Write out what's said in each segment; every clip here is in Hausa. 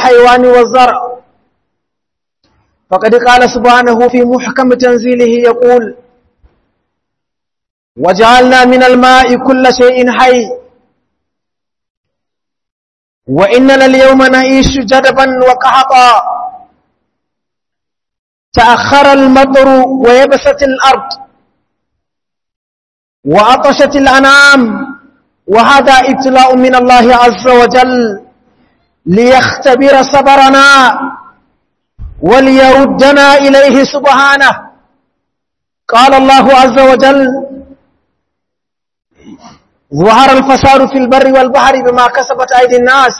والحيوان والزرع. فقد قال سبحانه في محكم تنزيله يقول: وجعلنا من الماء كل شيء حي وإننا اليوم نعيش جدبا وقحطا تأخر المطر ويبست الأرض وعطشت الأنعام، وهذا ابتلاء من الله عز وجل ليختبر صبرنا وليردنا إليه سبحانه. قال الله عز وجل: ظهر الفساد في البر والبحر بما كسبت أيدي الناس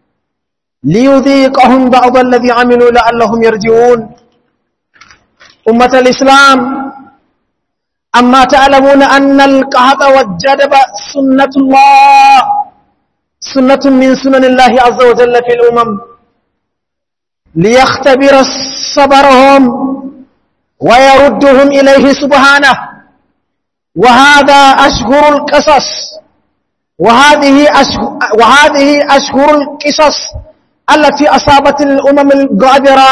ليذيقهم بعض الذي عملوا لعلهم يرجعون. أمة الإسلام، أما تعلمون أن القحط والجدب سنة الله، سنة من سنن الله عز وجل في الأمم ليختبر صبرهم ويردهم إليه سبحانه. وهذا أشهر القصص، وهذه أشهر القصص التي أصابت الأمم الغابرة.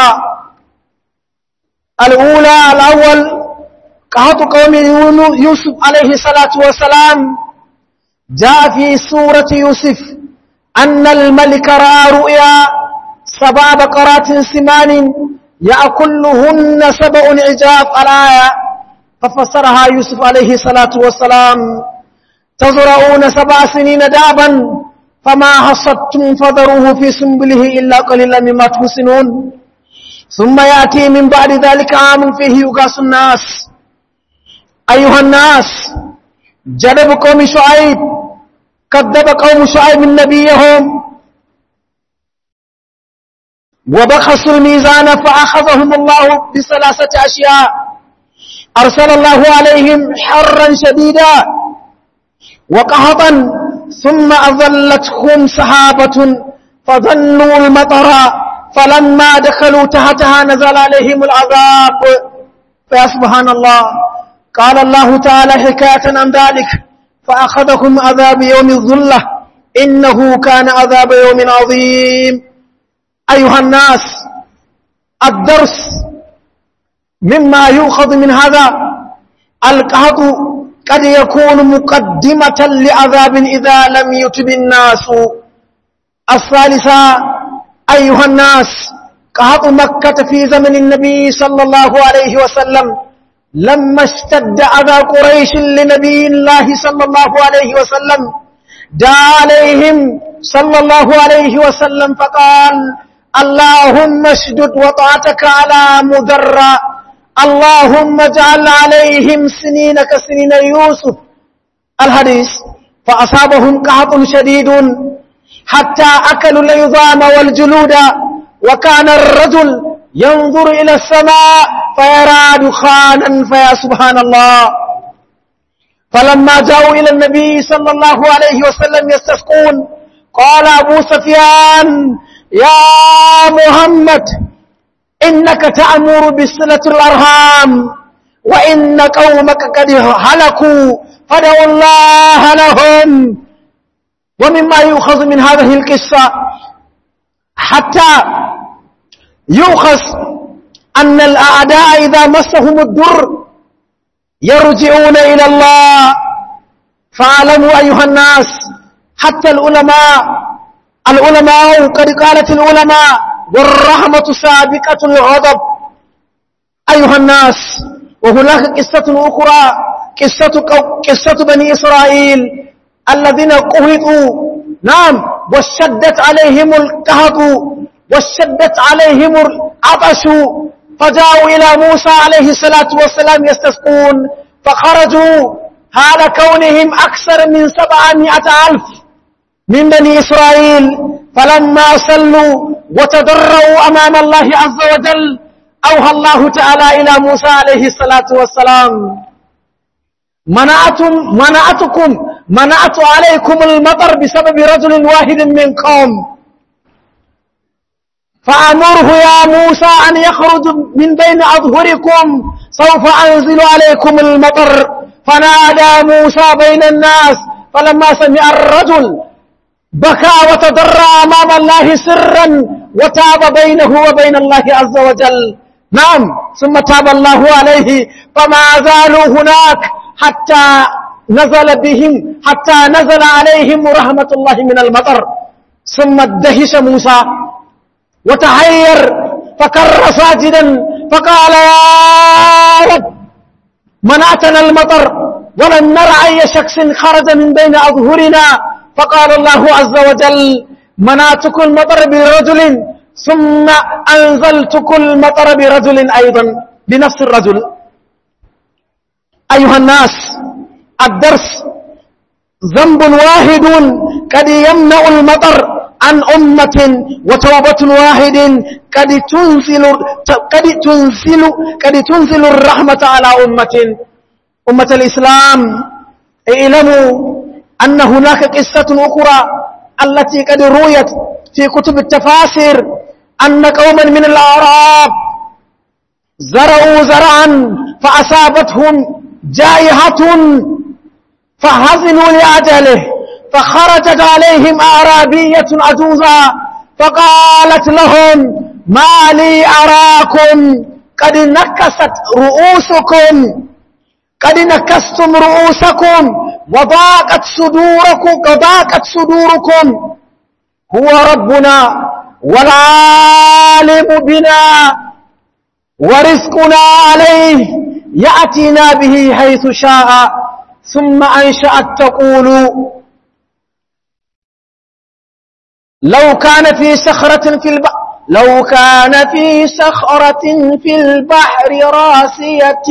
الأول قحط قوم يوسف عليه الصلاة والسلام. جاء في سورة يوسف أن الملك رأى رؤيا 7 بقرات سمان يأكلهن 7 عجاف الآية، ففسرها يوسف عليه الصلاة والسلام: تزرعون 7 سنين دابا فما حصدتم فذروه في سنبله إلا قليلا مما تحصنون ثم يأتي من بعد ذلك عام فيه يغاث الناس. أيها الناس، جدب قوم شعيب، كذب قوم شعيب نبيهم وبخسوا الميزان فأخذهم الله ب3 أشياء: أرسل الله عليهم حرا شديدا وقحطا ثم أظلتهم سحابة فظنوا المطر فلما دخلوا تحتها نزل عليهم العذاب. فيا سبحان الله، قال الله تعالى حكاية عن ذلك: فأخذهم عذاب يوم الظلة إنه كان عذاب يوم عظيم. أيها الناس، الدرس مما يؤخذ من هذا: القحط قد يكون مقدمة لعذاب إذا لم يتب الناس. الثالثة: أيها الناس، قحط مكة في زمن النبي صلى الله عليه وسلم لما اشتد أذى قريش لنبي الله صلى الله عليه وسلم دعا عليهم صلى الله عليه وسلم فقال: اللهم اشدد وطأتك على مدر، اللهم اجعل عليهم سنين كسنين يوسف. الحديث: فأصابهم قحط شديد حتى أكلوا العظام والجلود، وكان الرجل ينظر إلى السماء فيرى دخانا فيا سبحان الله. فلما جاءوا إلى النبي صلى الله عليه وسلم يستسقون قال أبو سفيان: يا محمد، إنك تأمر بصلة الأرحام وإن قومك قد هلكوا فادعوا الله لهم. ومما يؤخذ من هذه القصة حتى يؤخذ أن الأعداء إذا مسهم الضر يرجعون إلى الله. فاعلموا أيها الناس، حتى العلماء قد قالت العلماء: والرحمة سابقة الغضب. أيها الناس، وهناك قصة أخرى، قصة بني إسرائيل الذين قهطوا، نعم، واشتدت عليهم القحط واشتدت عليهم العطش، فجاءوا إلى موسى عليه الصلاة والسلام يستسقون، فخرجوا حال كونهم أكثر من 700,000 من بني إسرائيل. فلما صلوا وتضرعوا أمام الله عز وجل أوحى الله تعالى إلى موسى عليه الصلاة والسلام: منعت عليكم المطر بسبب رجل واحد منكم، فأمره يا موسى أن يخرج من بين أظهركم سوف أنزل عليكم المطر. فنادى موسى بين الناس، فلما سمع الرجل بكى وتضرع أمام الله سرا وتاب بينه وبين الله عز وجل. نعم، ثم تاب الله عليه فما زالوا هناك حتى نزل عليهم رحمة الله من المطر. ثم ادهش موسى وتحير فكر ساجدا فقال يا رب منعتنا المطر ولن نرى أي شخص خرج من بين أظهرنا. فقال الله عز وجل منعتكم المطر برجل ثم أنزلتكم المطر برجل أيضا بنفس الرجل. أيها الناس، الدرس ذنب واحد قد يمنع المطر عن أمة، وتوبة واحد قد تنزل الرحمة على أمة. أمة الإسلام، اعلموا أن هناك قصة أخرى التي قد رويت في كتب التفاسير أن قوما من الأعراب زرعوا زرعا فأصابتهم جائحة فحزنوا لأجله، فخرجت عليهم أعرابية عجوزا فقالت لهم ما لي أراكم قد نكستم رؤوسكم وضاقت صدوركم هو ربنا والعالم بنا ورزقنا عليه يأتينا به حيث شاء. ثم أنشأت تقول لو كان في صخرة في البحر راسية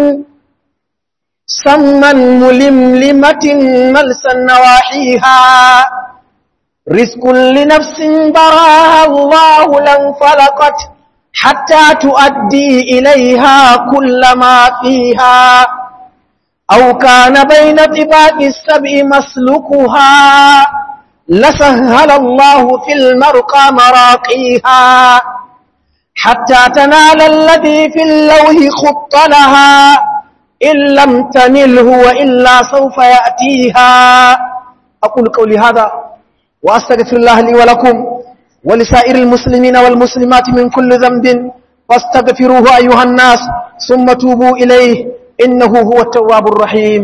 سما ململمة ملسا نواحيها رزق لنفس براها الله لانفلقت حتى تؤدي إليها كل ما فيها أو كان بين طباق السبع مسلكها لسهل الله في المرقى مراقيها حتى تنال الذي في اللوح خط لها إن لم تنله وإلا سوف يأتيها. أقول قولي هذا وأستغفر الله لي ولكم ولسائر المسلمين والمسلمات من كل ذنب فاستغفروه أيها الناس ثم توبوا إليه إنه هو التواب الرحيم.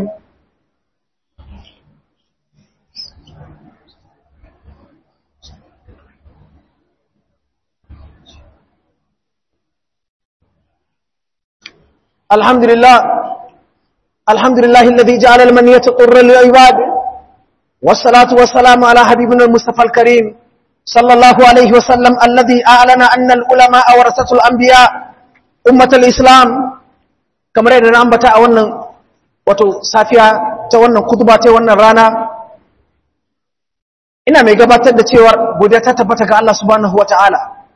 الحمد لله الذي جعل المنية قر للعباد، والصلاة والسلام على حبيبنا المصطفى الكريم صلى الله عليه وسلم الذي أعلن أن العلماء ورثة الأنبياء. أمة الإسلام، kamar yadda na ambata a wannan safiya ta wannan kutuba ta wannan rana, ina mai gabatar da cewa godiya ta tabbata ga Allah subhanahu wata'ala.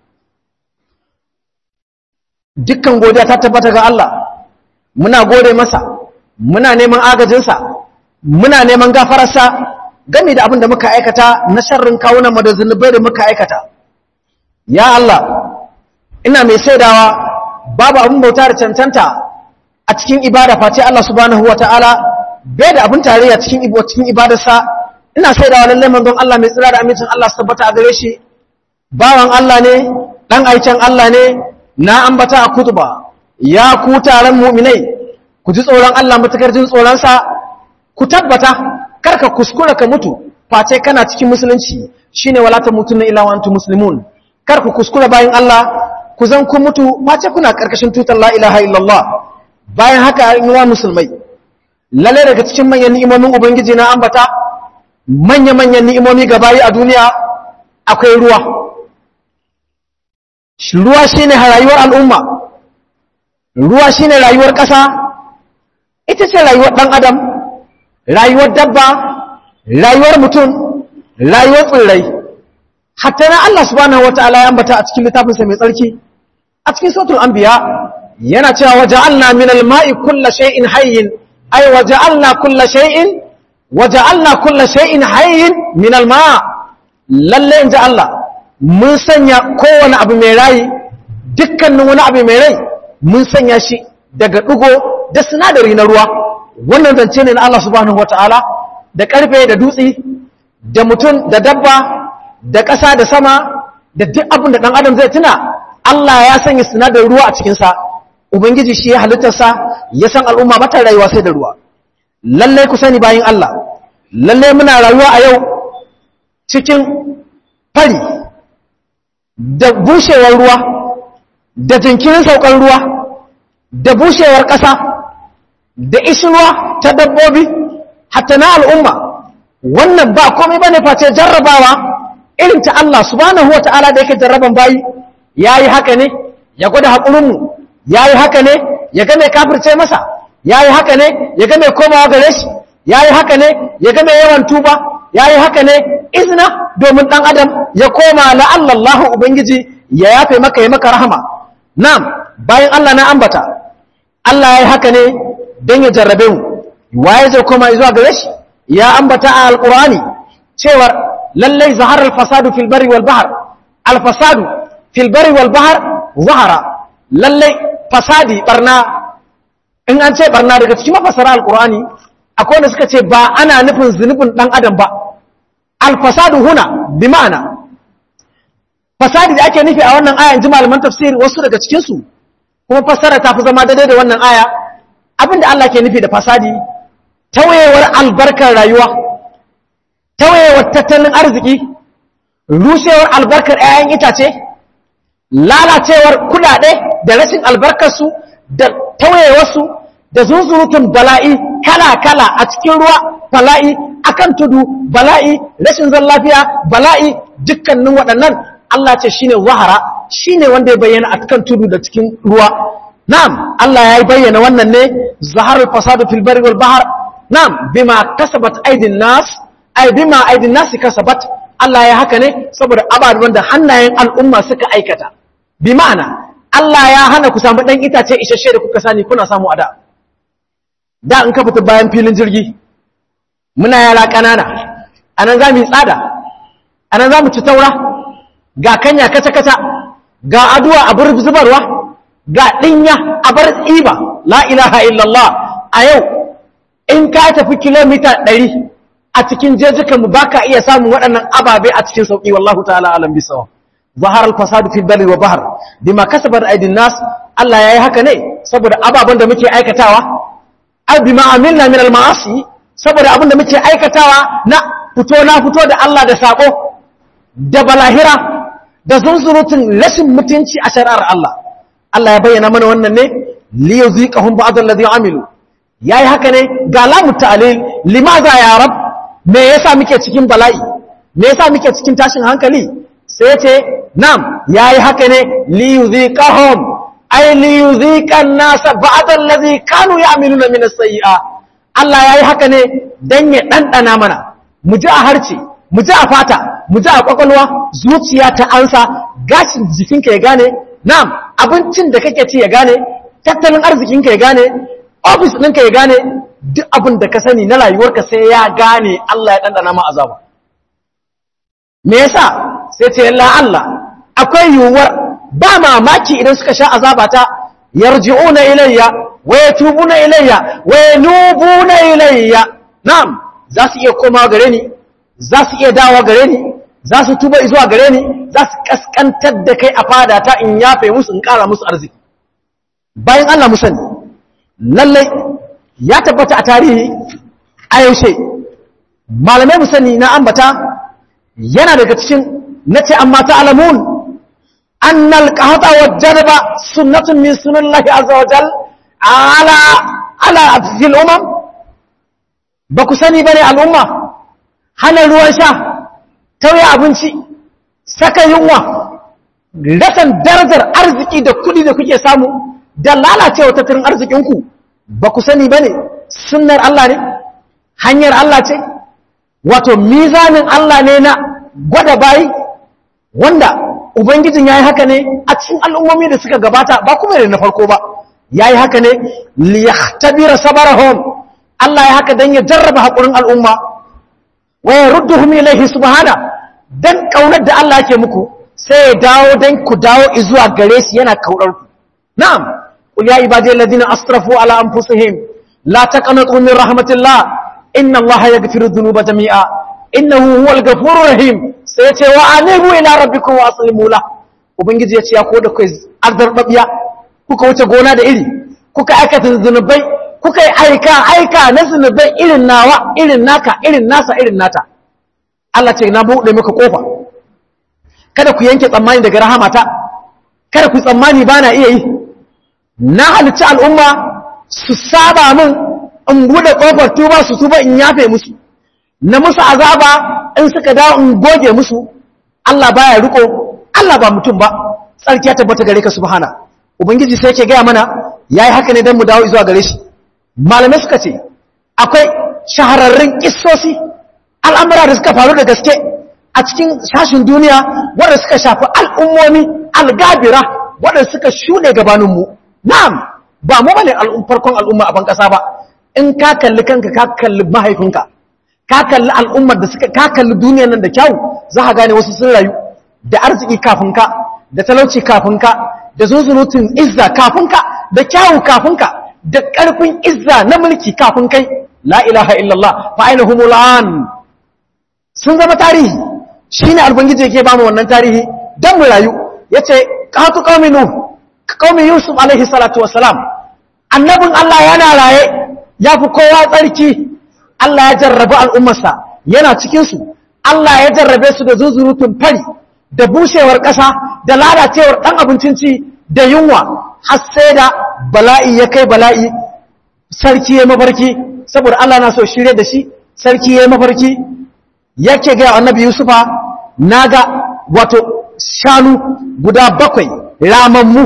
Dukkan godiya ta tabbata ga Allah, muna gode masa, muna neman agajinsa, muna neman gafararsa game da abin da muka aikata na sharrin kawunan mu da zunubai da muka aikata. Ya Allah, ina mai saidawa babu abin bauta da cancanta a cikin ibada face Allah subhanahu wata'ala bai da abin tarayya cikin ibadarsa. Ina saidawa lalle manzon Allah mai tsira da amincin Allah su tabbata a gare shi, bawan Allah ne, dan aikin Allah ne. Na ambata a kutuba, ya ku taron mu'minai, ku ji tsoron Allah matakar jin tsoronsa, ku tabbata karka kuskura ka mutu face kana cikin musulunci, shine wala tamutunna illa wa antum muslimun. Karku kuskura bayan Allah ku zan ku mutu face kuna karkashin tutar la ilaha illallah. Bayan haka ayyuwa musulmai, lalle daga cikin manyan ni'imomin ubangiji na ambata, manya-manyan ni'imomi gabayi a duniya akwai ruwa. Ruwa shine rayuwar al'umma, ruwa shine rayuwar ƙasa, ita ce rayuwar ɗan adam, rayuwar dabba, rayuwar mutum, rayuwar tsirrai. Hatta na Allah subhanahu wata'ala ya ambata a cikin littafinsa mai tsarki, a cikin suratul anbiya yana cewa waja'alna minal ma'i kulla shay'in hayyin, ay waja'alna kulla shay'in hayyin minal ma'. Lalle inja Allah, mun sanya kowane abu mai rai, dukkanin wani abu mai rai mun sanya shi daga ɗigo da sinadari na ruwa. Wannan zance ne na Allah subhanahu wata'ala, da ƙarfe da dutse da mutum da dabba da ƙasa da sama da duk abin da ɗan adam zai tuna Allah ya sanya sinadarin ruwa a cikinsa ubangiji shi ya halittarsa ya san al'umma mata rayuwa sai da ruwa lallai ku sani bayin Allah lallai muna rayuwa a yau cikin fari da bushewar ruwa da jinkirin saukar ruwa da bushewar ƙasa da ishirwa ta dabbobi hatta na al'umma wannan ba komai bane face jarrabawa irin ta Allah subhanahu wata'ala da yake jarraban bayi yayi haka ne ya gwada hakurinmu yayi haka ne ya ga mai kafirce masa yayi haka ne ya ga mai komawa gare shi yayi haka ne ya ga mai yawan tuba yayi haka ne izina domin dan adam ya koma la Allah ubangiji ya yafe maka ya maka rahama na'am bayan Allah na ambata Allah yayi haka ne dan ya jarrabe mu waye zai koma zuwa gare shi ya ambata a alqur'ani cewar lallai zahar al-fasadu fil barri wal bahr al-fasadu fil barri wal bahr zahara lallai fasadi barna in an ce barna daga cikin mafasara alqur'ani akwai wanda suka ce ba ana nufin zunubin dan adam ba al-fasadu huna bi ma'ana fasadi da ake nufi a wannan aya inji malaman tafsir wasu daga cikin su kuma fassara ta fi zama daidai da wannan aya abinda Allah ke nufi da fasadi tawayewar albarkar rayuwa tawayewar tattalin arziki rushewar albarkar 'ya'yan itace lalacewar kudade da rashin albarkarsu da tawayewarsu da zunzurutun bala'i kala-kala a cikin ruwa bala'i akan tudu bala'i rashin zan lafiya bala'i dukkanin waɗannan Allah ce shine wahara shine wanda ya bayyana a kan tudu da cikin ruwa na'am Allah ya bayyana wannan ne zaharul fasadu fil barri wal bahr na'am bima kasabat aydin nas ay bima aydin nas kasabat Allah ya haka ne saboda ababen da hannayen al'umma suka aikata bi ma'ana Allah ya hana ku samu dan itace isasshe da kuka sani kuna samu ada da in ka fita bayan filin jirgi muna yara kanana anan zamu yi tsada anan zamu ci taura ga kanya kata-kata ga aduwa a bar zubarwa ga dinya a bar tsiba la ilaha illallah a yau in ka tafi kilomita 100 a cikin jejukan mu baka iya samun waɗannan ababe a cikin sauki wallahu ta'ala alam bisawa zahar al-fasad fi al-barri wa bahr bima kasabat aydin nas Allah yayi haka ne saboda ababen da muke aikatawa aw bima amilna min al-ma'asi saboda abin da muke aikatawa na fito da Allah da sako da balahira da zunzurutun rashin mutunci a shari'ar Allah Allah ya bayyana mana wannan ne li yuziqahum ba'd alladhi amilu yayi haka ne ga lamu ta'lil limaza ya rab me yasa muke cikin bala'i me yasa muke cikin tashin hankali sai yace nam yayi haka ne li yuziqahum ay li yuziqan nas ba'd alladhi kanu ya'maluna min as-sayyi'a Allah yayi haka ne dan ya dandana mana mu ji a harce mu ji a fata mu ji a kwakwalwa zuciya ta ansa gashin jikinka ya gane na'am abincin da kake ci ya gane tattalin arzikinka ya gane ofis ɗinka ya gane duk abin da ka sani na rayuwarka sai ya gane Allah ya ɗanɗana ma azaba me yasa sai ce Allah akwai yiwuwar ba mamaki idan suka sha azabata yarji'una ilayya wa yatubuna ilayya wa yanubuna ilayya na'am za su iya komawa gare ni za su iya dawa gare ni za su tuba zuwa gare ni za su kaskantar da kai a fada ta in yafe musu in kara musu arziki bayan Allah mu sani lallai ya tabbata a tarihi a yaushe malamai mu sani na ambata yana daga cikin nace amma ta'lamun annal qahata wal jadba sunnatun min sunallahi azza wa jal ala fil umam ba ku sani bane al'umma hana ruwan sha tauye abinci saka yunwa rasan darajar arziki da kudi da kuke samu da lalacewa tattalin arzikinku ba ku sani bane sunnar Allah ne hanyar Allah ce wato mizanin Allah ne na gwada bayi wanda ubangijin yayi haka ne a cikin al'ummomi da suka gabata ba kuma ne na farko ba yayi haka ne liyahtabira sabarahum Allah ya haka dan ya jarraba hakurin al'umma wa yarudduhum ilayhi subhana dan kaunar da Allah yake muku sai ya dawo dan ku dawo zuwa gare shi yana kaurar ku na'am qul ya ibadiyal ladina asrafu ala anfusihim la taqnatu min rahmatillah inna Allah yaghfiru dhunuba jami'a innahu huwal ghafurur rahim sai ya ce wa anibu ila rabbikum wa aslimu la ubangiji ya ce ya ko da kai arzarbabiya kuka wuce gona da iri kuka aikata zunubai kuka yi aika na zunubai irin nawa irin naka irin nasa irin nata Allah ce na buɗe maka kofa kada ku yanke tsammani daga rahamata kada ku tsammani ba na iya yi na halicci al'umma su saba min in buɗe kofar tuba su tuba in yafe musu na musu azaba in suka dawo in goge musu Allah baya riko Allah ba mutum ba tsarki ya tabbata gare ka subhana ubangiji sai yake gaya mana yayi haka ne dan mu dawo zuwa gare shi malamai suka ce akwai shahararrun kissosi al'amura da suka faru da gaske a cikin sashin duniya wanda suka shafi al'ummomi algabira wanda suka shuɗe gabaninmu na'am ba mu bane farkon al'umma a ban ƙasa ba in ka kalli kanka ka kalli mahaifinka ka kalli al'ummar da suka ka kalli duniyar nan da kyau za ka gane wasu sun rayu da arziki kafin ka da talauci kafin ka da zuzurutun izza kafin ka da kyawu kafin ka da ƙarfin izza na mulki kafin kai la ilaha illallah fa ainahumul an sun zama tarihi shine albangiji yake ba mu wannan tarihi dan mu rayu yace qatu qaumi yusuf alaihi salatu wassalam annabin Allah yana raye yafi kowa tsarki Allah ya jarrabe al'ummarsa yana cikin su Allah ya jarrabe su da zuzurutun fari da bushewar ƙasa da lalacewar dan abincin ci da yunwa har sai da bala'i ya kai bala'i sarki ya mafarki saboda Allah na so shirye da shi sarki ya mafarki yake ga annabi Yusufa naga wato shanu guda 7 ramammu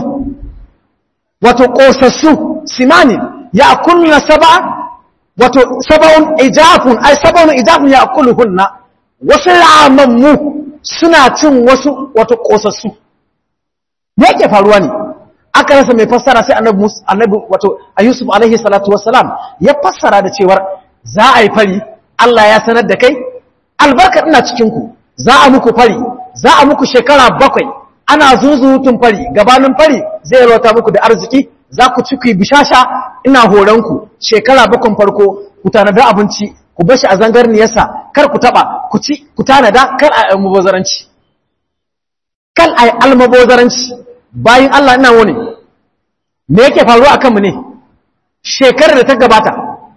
wato kosassu simani ya akulna wato 7 ijafun ya akuluhunna wasu ramammu suna cin wasu wato kosassu me yake faruwa ne aka rasa mai fassara sai annabi wato Yusuf alaihi salatu wassalam ya fassara da cewar za a yi fari Allah ya sanar da kai albarka ina cikin ku za a muku fari za a muku shekara 7 ana zuzutun fari gabanin fari zai rota muku da arziki za ku ci ku bishasha ina horon ku shekara 7 farko ku tanada abinci ku bashi a zangarniyarsa kar ku taba ku ci ku tanada kar a almubazaranci bayin Allah ina wani me yake faruwa akan mu ne shekarar da ta gabata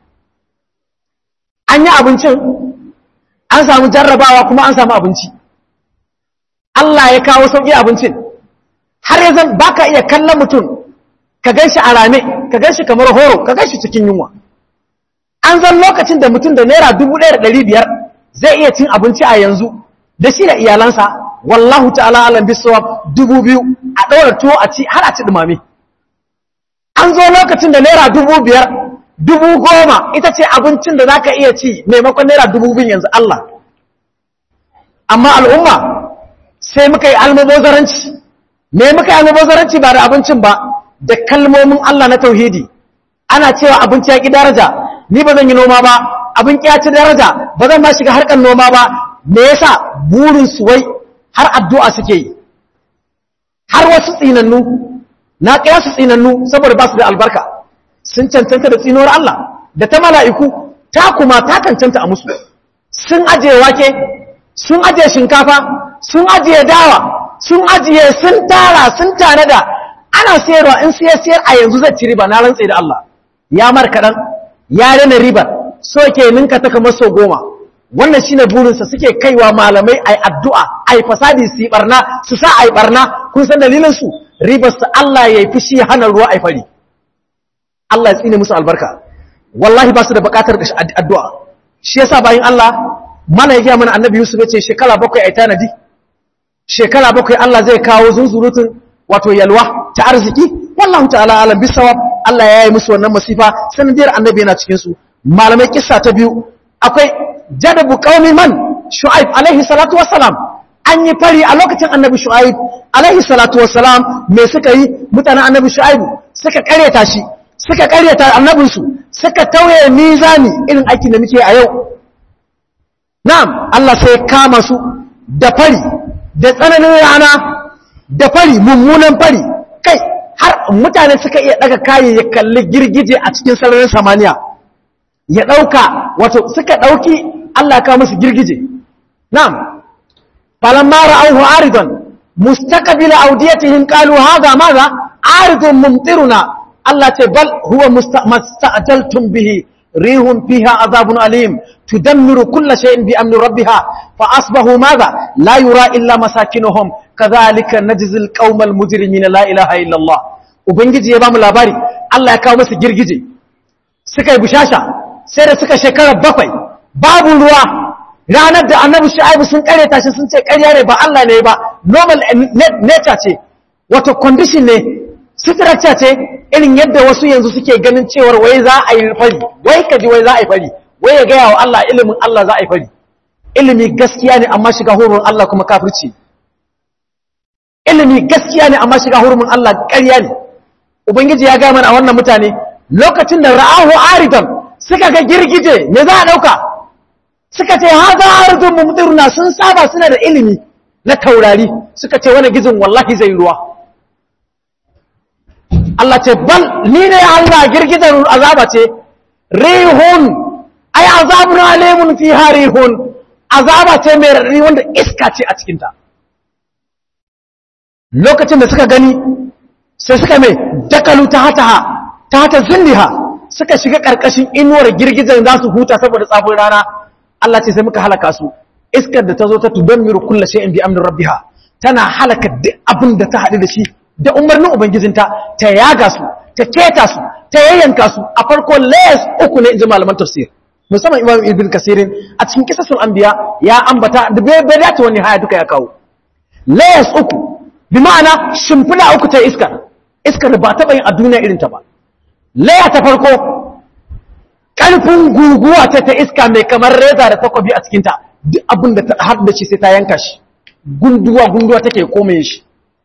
an yi abincin an samu jarrabawa kuma an samu abinci Allah ya kawo sauki abincin har yanzu baka iya kallon mutum ka ganshi a rame ka ganshi kamar horo ka ganshi cikin yunwa an zan lokacin da mutum da naira 1500 zai iya cin abinci a yanzu da shi da iyalansa wallahu ta'ala alam bisawab 2000 a daura tuwo a ci har a ci dumame an zo lokacin da naira 5000 10,000 ita ce abincin da zaka iya ci maimakon naira 2000 yanzu Allah amma al'umma sai muka yi almubazaranci me muka yi almubazaranci ba da abincin ba da kalmomin Allah na tauhidi ana cewa abinci ya ki daraja ni ba zan yi noma ba abin ki ya ci daraja ba zan ma shiga harkar noma ba me yasa burin su wai har addu'a suke yi har wasu tsinannu na kira su tsinannu saboda ba su da albarka sun cancanta da tsinuwar Allah da ta mala'iku ta kuma ta cancanta a musu sun ajiye wake sun ajiye shinkafa sun ajiye dawa sun ajiye sun tara sun tanada ana sayarwa in siyar a yanzu zai ci riba na rantse da Allah ya markaɗan ya rena riba so ke ninka ta kamar so 10 wannan shine burinsa suke kaiwa malamai ai addu'a ai fasadi su yi barna su sa ai barna kun san dalilin su ribar su Allah yayi fushi hana ruwa ai fari Allah ya tsine musu albarka wallahi ba su da bukatar addu'a shi yasa bayin Allah mana yake mana annabi Yusuf yace shekara 7 ai tanadi shekara 7 Allah zai kawo zunzurutun wato yalwa ta arziki wallahu ta'ala alam bisawab Allah ya yi musu wannan masifa sanadiyar annabi yana cikin su malamai kissa ta biyu akwai jadabu qaumi man shu'aib alaihi salatu wassalam an yi fari a lokacin annabi shu'aib alaihi salatu wassalam me suka yi mutanen annabi shu'aib suka karyata shi suka karyata annabinsu suka tauye mizani irin aikin da muke a yau na'am Allah sai kama su da fari da tsananin rana da fari mummunan fari kai har mutane suka iya daga kayi ya kalli girgije a cikin sararin samaniya ya dauka wato suka dauki Allah ya kawo musu girgije na'am falamma ra'awhu aridan mustaqbila awdiyatihim qalu hadha madha aridun mumtiruna Allah ce bal huwa masta'jaltum bihi rihun fiha azabun alim tudammiru kulla shay'in bi amri rabbiha fa asbahu madha la yura illa masakinuhum kadhalika najzil qaumal mujrimina la ilaha illa Allah ubangiji ya bamu labari Allah ya kawo musu girgije suka yi bushasha sai da suka shekara 7 babu ruwa ranar da annabi Shu'aibu sun kareta shi sun ce ƙarya ne ba Allah ne ba normal nature ce wato condition ne structure ce irin yadda wasu yanzu suke ganin cewar wai za a yi fari wai kaji wai za a yi fari wai ya gaya wa Allah ilimin Allah za a yi fari ilimi gaskiya ne amma shiga hurumin Allah kuma kafirci ilimi gaskiya ne amma shiga hurumin Allah ƙarya ne ubangiji ya gaya mana a wannan mutane lokacin da ra'ahu aridan suka ga girgije me za a dauka suka ce haza aridun mumtiruna sun saba suna da ilimi na taurari suka ce wani gizin wallahi zai ruwa Allah ce bal ni ne Allah girgizar azaba ce rihun ay azabun alimun fiha rihun azaba ce mai rari wanda iska ce a cikinta lokacin da suka gani sai suka mai dakalu ta hata zindiha suka shiga karkashin inuwar girgizar za su huta saboda tsafin rana Allah ce sai muka halaka su iskar da ta zo ta tudammiru kullu shay'in bi amri rabbiha tana halaka duk abin da ta haɗu da shi da umarnin ubangijinta ta yaga su ta keta su ta yayyanka su a farko layers 3 ne inji malaman tafsir musamman imam ibn kasirin a cikin kisasul anbiya ya ambata da bai dace wani haya duka ya kawo layers 3 bi ma'ana shimfida 3 ta iskar da ba taɓa yin a duniya irin ta ba layer ta farko ƙarfin guguwa ce ta iska mai kamar reza da takobi a cikinta duk abin da ta haɗu da shi sai ta yanka shi gunduwa take kome shi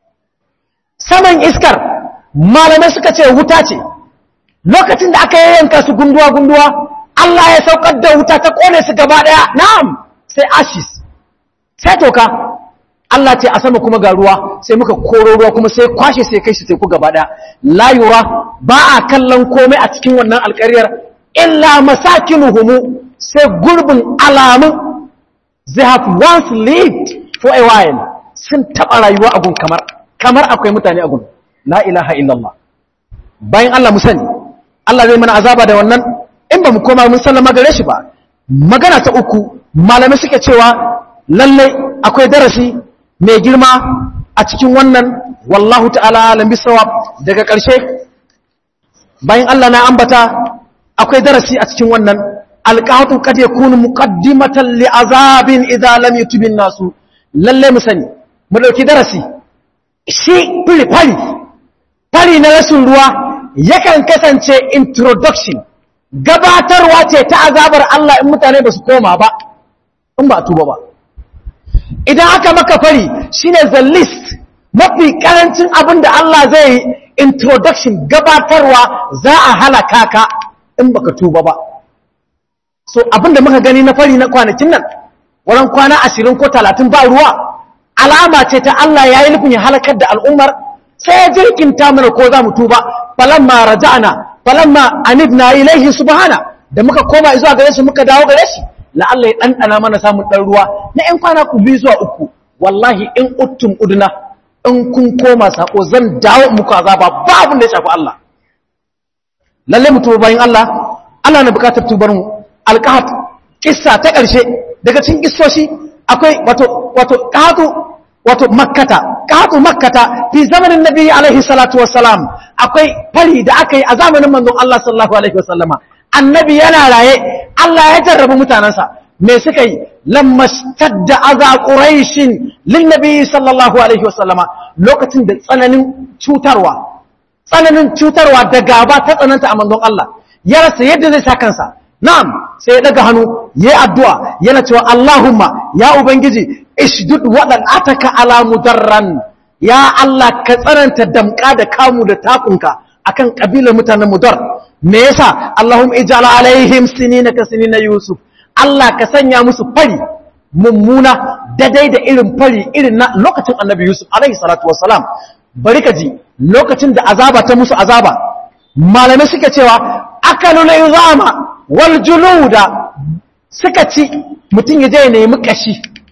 saman iskar malamai suka ce wuta ce lokacin da aka yanka su gunduwa Allah ya saukar da wuta ta kone su gaba daya na'am sai ashes sai toka Allah ce a sama kuma ga ruwa sai muka koro ruwa kuma sai kwashe sai kai shi teku gaba daya la yura ba a kallon komai a cikin wannan alƙaryar illa masakinuhum sai gurbin alamun they have once lived for a while sun taba rayuwa a gun kamar akwai mutane a gun la ilaha illallah bayan Allah mu sani Allah zai mana azaba da wannan in ba mu koma mun sallama gare shi ba magana ta uku malamai suke cewa lalle akwai darasi mai girma a cikin wannan wallahu ta'ala alam bisawab daga ƙarshe bayan Allah na ambata akwai darasi a cikin wannan alqatu kad yakunu muqaddimatan li'azabin idza lam yutubin nasu lalle mu sani mu dauki darasi shi fari na rashin ruwa yakan kasance introduction gabatarwa ce ta azabar Allah in mutane ba su koma ba in ba tuba ba idan aka maka fari shine the list mafi karancin abin da Allah zai introduction gabatarwa za a halaka ka in baka tuba ba so abin da muka gani na fari na kwanakin nan wurin kwana 20 ko 30 ba ruwa alama ce ta Allah yayi nufin ya halakar da al'ummar sai ya jirkinta mana ko za mu tuba falamma raja'na falamma anibna ilaihi subhana da muka koma zuwa gare shi muka dawo gare shi la'alla ya dandana mana samun dan ruwa na ɗan kwana ku 2 zuwa 3 wallahi in uttum udna in kun koma sako zan dawo muku azaba ba abin da ya shafi Allah lalle mu tuba bayin Allah Allah na bukatar tubar mu alqahat kissa ta karshe daga cikin kissoshi akwai wato wato makkata fi zamanin nabi alaihi salatu wassalam akwai fari da aka yi a zamanin manzon Allah sallallahu alaihi wasallama annabi yana raye Allah ya jarrabu mutanansa me suka yi lamma stadda aza quraishin lin nabi sallallahu alaihi wasallama lokacin da tsananin cutarwa da gaba ta tsananta a manzon Allah ya rasa yadda zai sa kansa na'am sai ya daga hannu yayi addu'a yana cewa Allahumma ya ubangiji ishdud wadan ataka ala mudarran ya Allah ka tsananta damka da kamu da takunka akan kabilar mutanen mudar me yasa Allahumma ij'al alaihim sinina ka sinina yusuf Allah ka sanya musu fari mummuna daidai da irin fari irin na lokacin annabi yusuf alaihi salatu wassalam bari ka ji lokacin da azaba ta musu azaba malamai suka cewa akalul izama wal juluda suka ci mutun ya je ya nemi kashi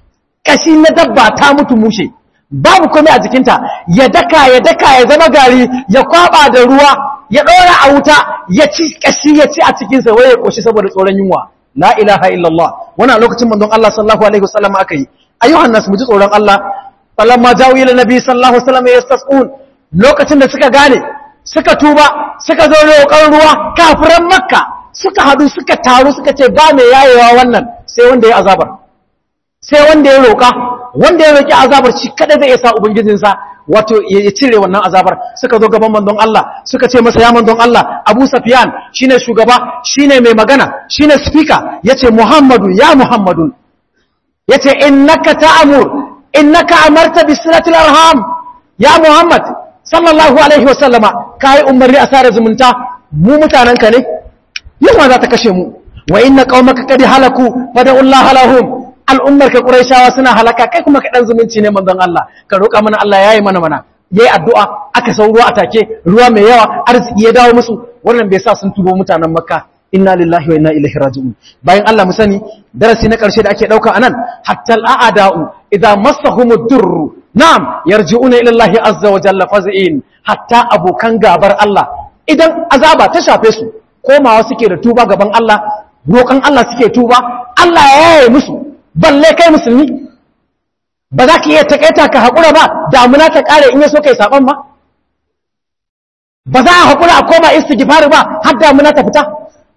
kashi na dabba ta mutu mushe babu komai a jikinta ya daka ya zama gari ya kwaba da ruwa ya ɗora a wuta ya ci kashi ya ci a cikinsa wai ya koshi saboda tsoron yunwa la ilaha illallah wannan lokacin manzon Allah sallallahu alaihi wasallam aka yi ayyuhan nas mu ji tsoron Allah falamma jawu ila nabi sallallahu alaihi wasallam yastasqun lokacin da suka gane suka tuba suka zo roƙon ruwa kafiran makka suka hadu suka taru suka ce ba mai yayewa wannan sai wanda ya azabar sai wanda ya roƙa wanda ya roƙi azabar shi kada zai sa ubangijinsa wato ya cire wannan azabar suka zo gaban manzon Allah suka ce masa ya manzon Allah Abu Sufyan shine shugaba shine mai magana shine speaker yace Muhammadu ya Muhammadu yace innaka amarta bisilatil arham ya Muhammad sallallahu alaihi wasallama kai umarni a sare zumunta mu mutananka ne yawa za ta kashe mu wa inna qaumaka qad halaku fad'ullaha lahum al'ummarka quraishawa suna halaka kai kuma ka dan zumunci ne manzon Allah ka roƙa mana Allah yayi mana yayi addu'a aka sau ruwa atake ruwa mai yawa arziki ya dawo musu wannan bai sa sun tubo mutanen makka inna lillahi wa inna ilaihi raji'un bayan Allah mu sani darasi na karshe da ake dauka anan hatta al'ada'u idza massahumud durr na'am yarji'una ila Allah azza wa jalla faz'in hatta abokan gabar Allah idan azaba ta shafe su komawa suke da tuba gaban Allah roƙan Allah suke tuba Allah ya yaye musu balle kai musulmi ba za ka iya takaita ka haƙura ba damuna ta ƙare in ya so kai saɓon ba za a haƙura a koma istighfar ba har damuna ta fita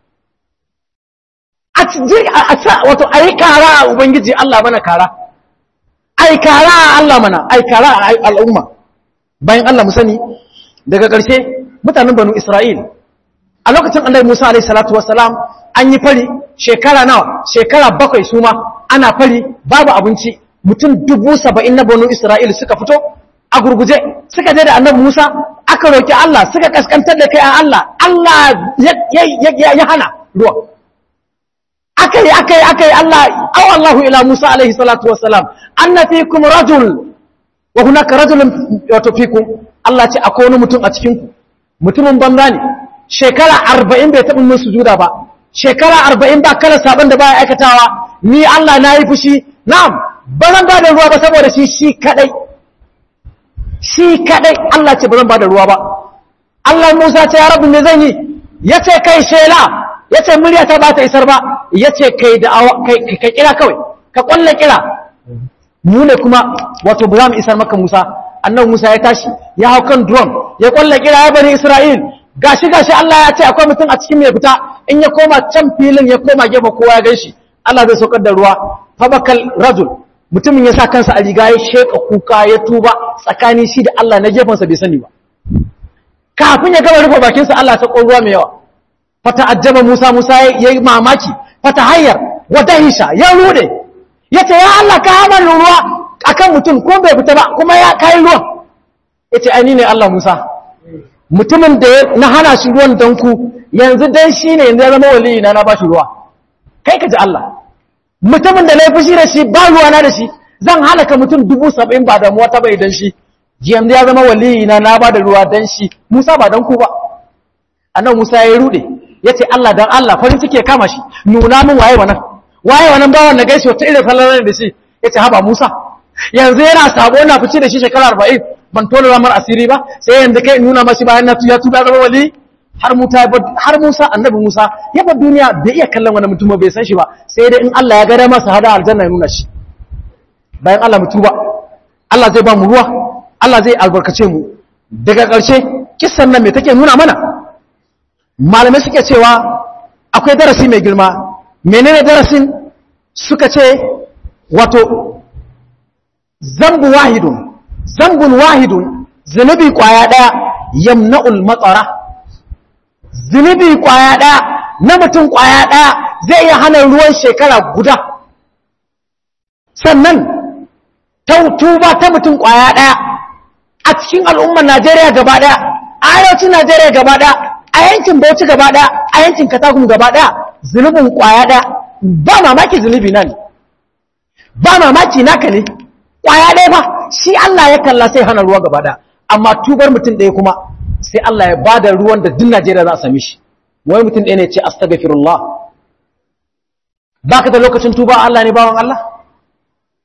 wato a yi kara a ubangiji Allah mana kara ai kara a Allah mana ai kara a al'umma bayan Allah mu sani daga ƙarshe mutanen banu Isra'il a lokacin annabi Musa alaihi salatu wassalam an yi fari shekara 7 su ma ana fari babu abinci mutum 70,000 na banu Isra'il suka fito a gurguje suka je da annabi Musa aka roki Allah suka kaskantar da kai a Allah ya hana ruwa akai Allah Allahu ila Musa alaihi salatu wassalam anna fikum rajul wa hunaka rajulun fikum Allah ce akwai wani mutum a cikin ku mutumin banza ne shekara 40 bai taɓa musu sujuda ba shekara 40 ba kala saban da baya aikatawa ni Allah na yi fushi na'am bazan ba da ruwa ba saboda shi kadai Allah ce bazan ba da ruwa ba Allah Musa ce ya rabu me zan yi yace kai shela yace murya ta ba ta isar ba yace kai da kai kira kawai ka kwalle kira mu ne kuma wato ba za mu isar maka Musa annabi Musa ya tashi ya hau kan drone ya kwalle kira ya bani Isra'il gashi Allah ya ce akwai mutum a cikin mai fita in ya koma can filin ya koma gefe kowa ya ganshi Allah zai saukar da ruwa fabakal rajul mutumin ya sa kansa a riga ya sheka kuka ya tuba tsakani shi da Allah na gefensa bai sani ba kafin ya gama rufe bakinsa Allah ya sako ruwa mai yawa fata ajjaba Musa ya yi mamaki fata hayyar wata hisha ya rude ya ce ya Allah ka hamar ruwa akan mutum ko bai fita ba kuma ya kai ruwan ya ce ai ne Allah Musa mutumin da na hana shi ruwan danku yanzu dan shi ne yanzu ya zama waliyi na ba shi ruwa kai ka ji Allah mutumin da na yi fushi da shi ba ruwa na da shi zan halaka mutum 70,000 ba damuwa ta bai dan shi yanzu ya zama waliyi na ba da ruwa dan shi Musa ba dan ku ba annan Musa ya rude ya ce Allah dan Allah farin ciki ya kama shi nuna min waye wannan bawan na gaishe wata irin sallalar da shi ya ce haba Musa yanzu yana sabo na fice da shi shekara 40 ban tona ramar asiri ba sai yanzu kai nuna mashi bayan na tuya tuba zama wali har Musa annabi Musa ya bar duniya bai iya kallon wani mutum bai san shi ba sai dai in Allah ya gada masa hada aljanna ya nuna shi bayan Allah mutuba Allah zai ba mu ruwa Allah zai albarkace mu daga ƙarshe kissan nan me take nuna mana malamai suke cewa akwai darasi mai girma menene darasin suka ce wato zambun wahidun zunubi kwaya daya yamna'ul matsara zunubi kwaya daya na mutum kwaya daya zai iya hana ruwan shekara guda sannan tuba ta mutum kwaya daya a cikin al'ummar Najeriya gaba daya a arewacin Najeriya gaba daya a yankin Bauchi gaba daya a yankin Katagum gaba daya zunubin kwaya daya ba mamaki zunubi na ne ba mamaki naka ne kwaya daya ba shi Allah ya kalla sai hana ruwa gaba daya amma tubar mutum ɗaya kuma sai Allah ya bada ruwan da duk Najeriya za a same shi wai mutum ɗaya ne ce astaghfirullah baka da lokacin tuba Allah ne bawan Allah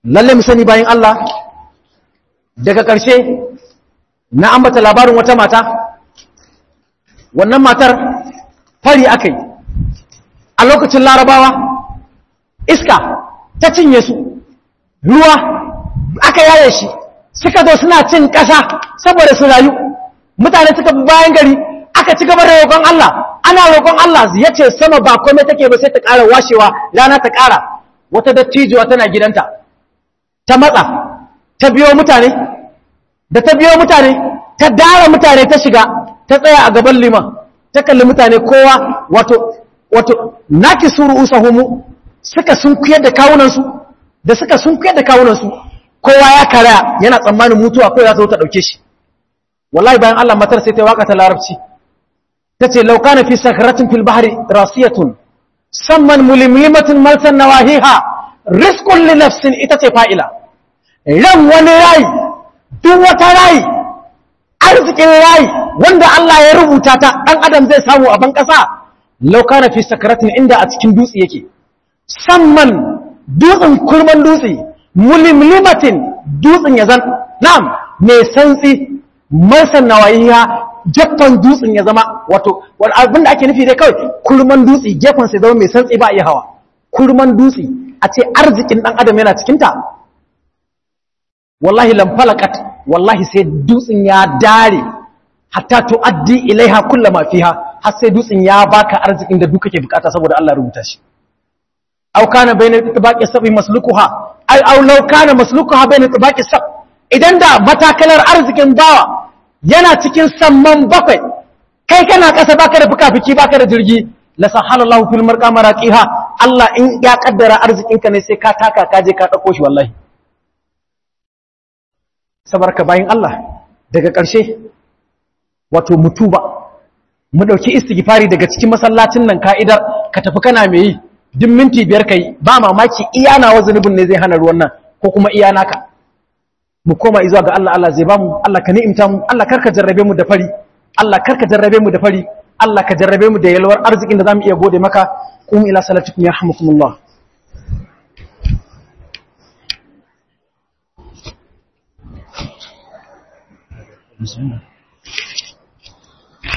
lalle mu sani bayan Allah daga ƙarshe na ambata labarin wata mata, wannan matar fari aka yi a lokacin larabawa, iska ta cinye su, ruwa aka yaye shi, suka zo suna cin ƙasa saboda su rayu, mutane suka bi bayan gari, aka ci gaba da roƙon Allah, ana roƙon Allah ya ce sama ba komai take ba sai ta ƙara washewa, rana ta ƙara, wata dattijuwa tana gidanta ta matsa ta biyo mutane, da ta biyo mutane ta dara mutane ta shiga ta tsaya a gaban liman ta kalli mutane kowa wato naki suru usahumu suka sunkuyar da kawunansu, da suka sunkuyar da kawunansu kowa ya karaya yana tsammanin mutuwa ko ya zo ta dauke shi. Wallahi bayan Allah matar sai ta waka ta larabci tace law kana fi sakratin fil bahri rasiyatun samman mulimlimatun malsan nawahiha rizqun li nafsin, ita ce fa'ila, ran wani rai, duk wata rai, arzikin rai wanda Allah ya rubuta ta ɗan adam zai samu a ban ƙasa, lauka na fi sakaratin inda a cikin dutse yake, samman dutsen kurman dutse, mulimlimatin dutsen ya zan, na'am, mai santsi, marsan nawayiya, gefen dutsen ya zama, wato, abinda ake nufi dai kawai, kurman dutse, gefen sai zama mai santsi ba a iya hawa, kurman dutse, a ce arzikin ɗan adam yana cikinta, wallahi lamfalakat, wallahi sai dutsen ya dare hatta tuaddi ilaiha kullama fiha, har sai dutsen ya baka arzikin da duka ke bukata saboda Allah rubuta shi. Aw kana bayna tibaqi sabi maslukuha, ay aw law kana maslukuha bayna tibaqi sab, idan da matakalar arzikin bawa yana cikin samman bakwai, kai kana kasa baka da fuka-fiki baka da jirgi, la sahalallahu fil marqa maraqiha, Allah in ya kaddara arzikinka ne sai ka taka ka je ka dauko shi wallahi. Sabarka bayin Allah daga ƙarshe wato mutuba mu dauki istighfari daga cikin masallacin nan ka'idar ka tafi kana me yi duk minti 5 kai ba mamaki iya nawa zunubin ne zai hana ruwan nan ko kuma iya naka mu koma izuwa ga Allah, Allah zai ba mu, Allah ka ni'imta mu, Allah karka jarrabe mu da fari, Allah karka jarrabe mu da fari, Allah ka jarrabe mu da yalwar arzikin da zamu iya gode maka. Qum ila salatikum yarhamukumullah. Bismillah.